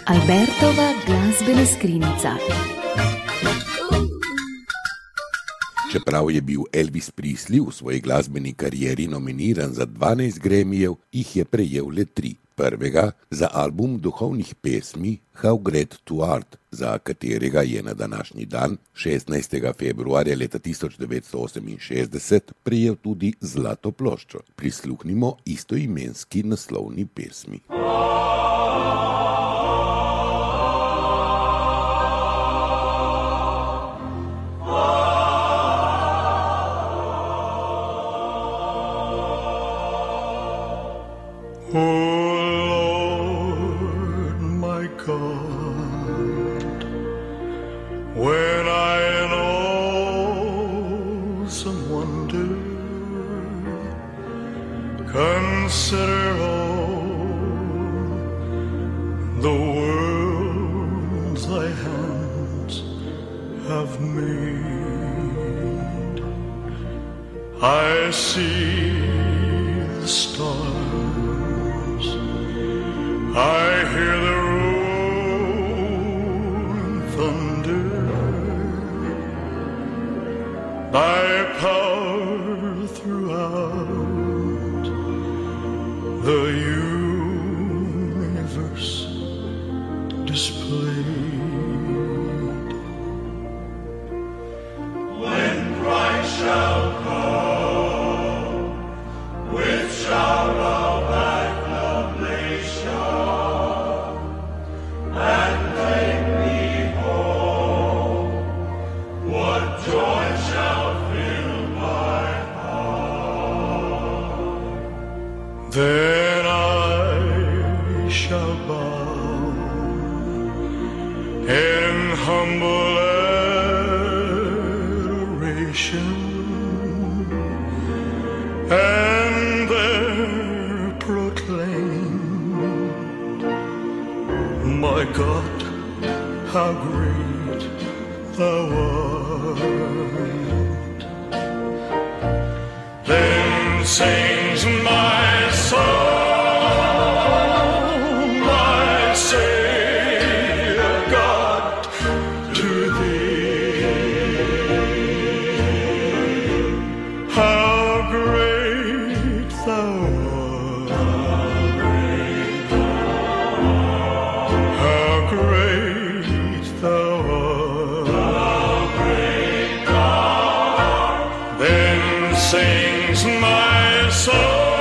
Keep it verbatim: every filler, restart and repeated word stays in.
Albertova glasbena skrinjica. Čeprav je bil Elvis Presley v svoji glasbeni karieri nominiran za dvanajst Grammyjev, jih je prejel le tri. Prvega za album duhovnih pesmi How Great Thou Art, za katerega je na današnji dan, šestnajstega februarja leta tisoč devetsto oseminšestdeset, prejel tudi zlato ploščo. Prisluhnimo istoimenski naslovni pesmi. When I in awesome wonder consider all the worlds thy hands have made, I see the stars, I hear the rolling thunder. Thy power throughout the universe displayed. When Christ shall come with shout of acclamation and take me home, what joy shall then I shall bow in humble adoration and there proclaim, my God, how great thou art. Then sings my soul, my Savior God, to thee. How great thou art, how great thou art, then sings my soul.